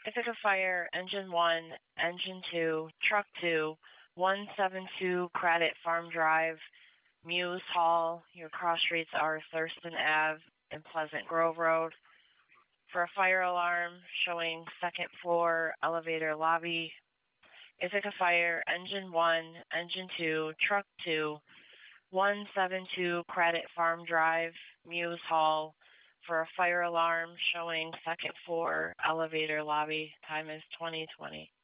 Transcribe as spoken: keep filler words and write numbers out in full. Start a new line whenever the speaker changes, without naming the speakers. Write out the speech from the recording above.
Ithaca Fire, Engine one, Engine two, Truck two, one seven two Craddock Farm Drive, Muse Hall. Your cross streets are Thurston Ave and Pleasant Grove Road. For a fire alarm showing second floor elevator lobby, Ithaca Fire, Engine one, Engine two, Truck two, one seven two Craddock Farm Drive, Muse Hall. For a fire alarm showing second floor elevator lobby, time is twenty twenty.